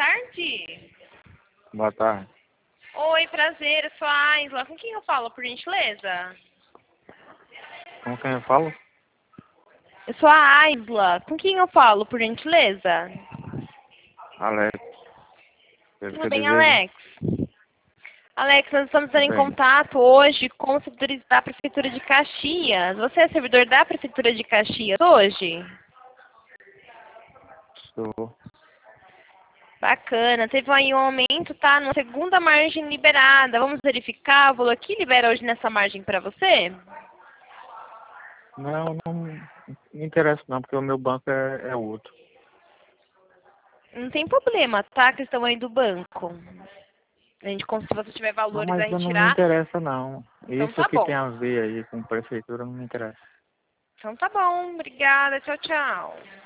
tarde. Boa tarde. Oi, prazer, eu sou a Aisla. Com quem eu falo, por gentileza? Com quem eu falo? Eu sou a Aisla. Com quem eu falo, por gentileza? Alex. Pelo que Tudo eu bem, desejo. Alex? Alex, nós estamos Tudo entrando em bem. contato hoje com os servidores da Prefeitura de Caxias. Você é servidor da Prefeitura de Caxias hoje? Estou. Bacana. Teve aí um aumento, tá? Na segunda margem liberada. Vamos verificar. O valor que libera hoje nessa margem para você? Não me interessa não, porque o meu banco é outro. Não tem problema, tá? A questão aí do banco. A gente, se você tiver Não, valores a mas não me retirar, interessa não. então Isso tá que bom. tem a ver aí com prefeitura não me interessa. Então tá bom. Obrigada. Tchau, tchau.